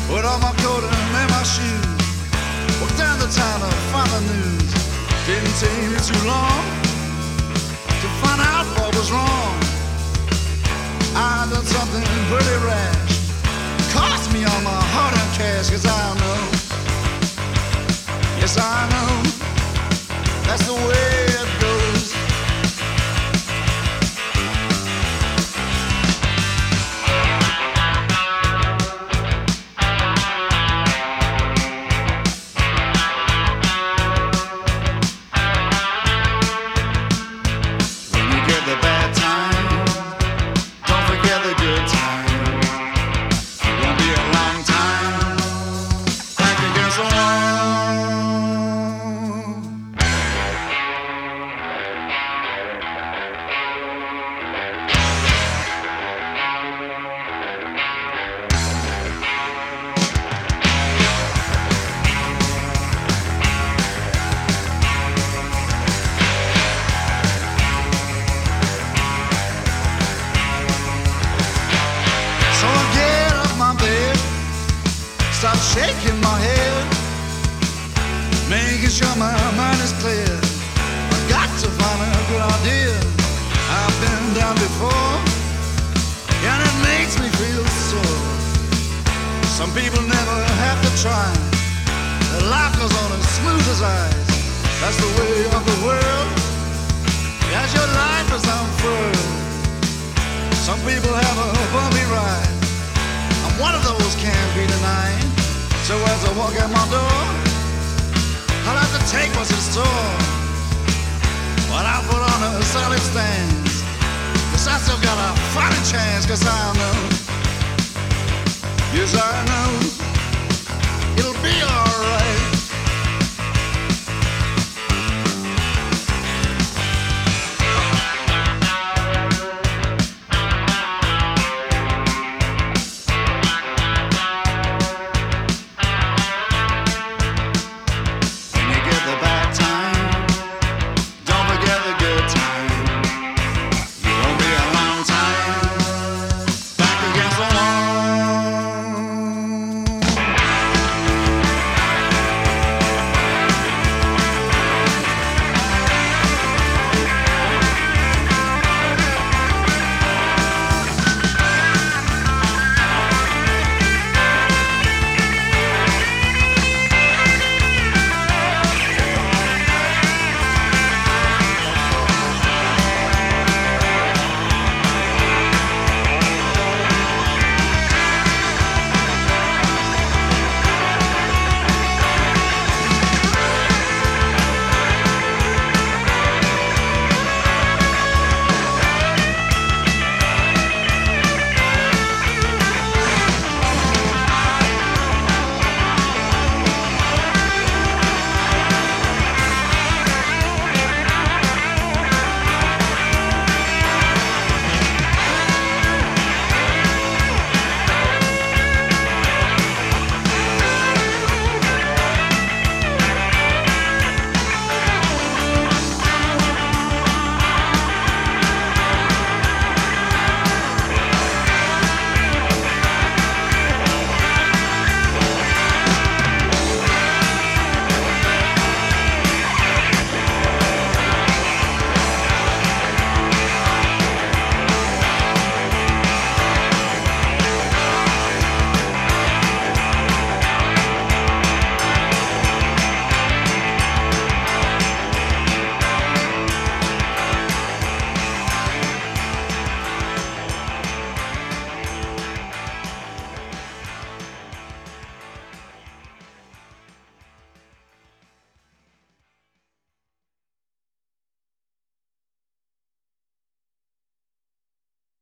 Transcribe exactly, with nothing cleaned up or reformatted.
Put on my coat and made my shoes. Walked down the town to find the news. Didn't take me too long to find out what was wrong. I done something pretty rash. Cost me all my hard-earned cash, 'cause I know, yes I know, that's the way it goes. When you get the bad times, don't forget the good times. It won't be a long time back against the wall. So I get up my bed, start shaking my head, making sure my mind is clear. I got to find a good idea. I've been down before, and it makes me feel sore. Some people never have to try. Their life goes on as smooth as ice. That's the way of the world, as your life is unfurled. Some people have a bumpy ride. I'm one of those, can't be denied. So as I walk out my door, I'll have to take what's in store. But I put on a solid stance, 'cause I still got a fighting chance. 'Cause I know, yes I know,